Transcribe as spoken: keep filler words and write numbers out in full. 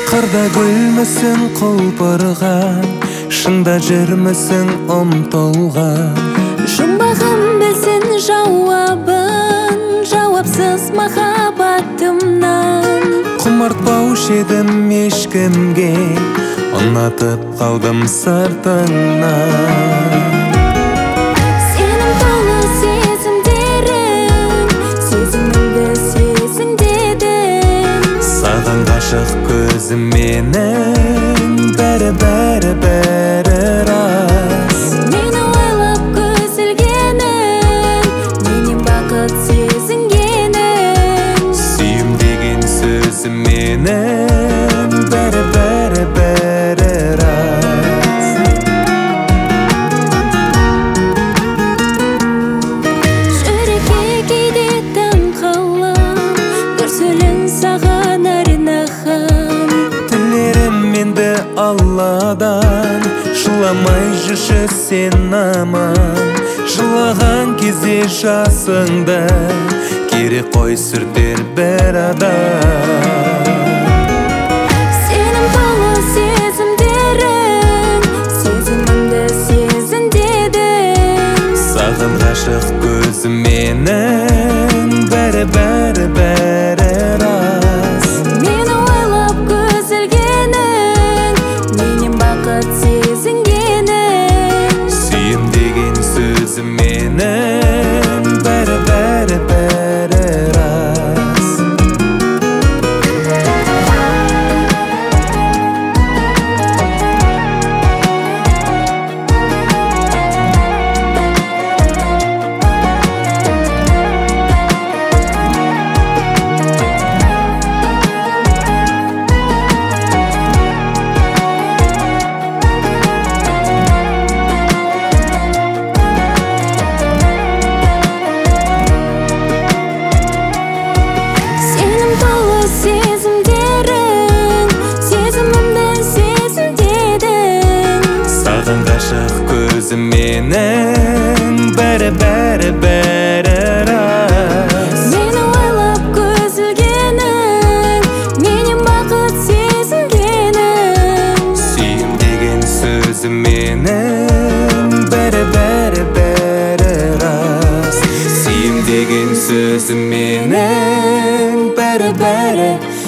Қырда гүлмісің құлпырған, шында жүрмісің ұмтылған. Жұмбағым білсін жауабын, жауапсыз махаббатымнан. Құмартпаушы едім ешкімге, ұнатып қалдым сыртыңнан. Сенің толы сезімдерің, сезімімді сезіндедің. Саған ғашық көзім менің, бәрі-бәрі бәрі рас. Мені ойлап көзілгенің, менен бақыт сезінгенің. Сүйім деген сөзім менің, бәрі-бәрі бәрі рас. Жүрекке кейде таңқалам, дүрсілін саған арнаған. Тілерім менді Алладан, жыламай жүрші сен аман. Жылаған кезде жасыңды, керек қой сүртер бір адам. Сенің толы сезімдерің, сезімімді сезіндедің. Саған ғашық көзім менің, бәрі-бәрі бәрі рас. Мені ойлап көзілгенің, менен бақыт сезінгенің. Сүйім деген сөзім менің, бәрі-бәрі бәрі рас. Сенің толы сезімдерің, сезімімді сезіндедің. Саған ғашық көзім менің, бәрі-бәрі бәрі рас. Мені ойлап көзілгенің, менен бақыт сезінгенің. Сүйім деген сөзім менің, бәрі-бәрі бәрі рас. Сүйім деген сөзім менің, бәрі-бәрі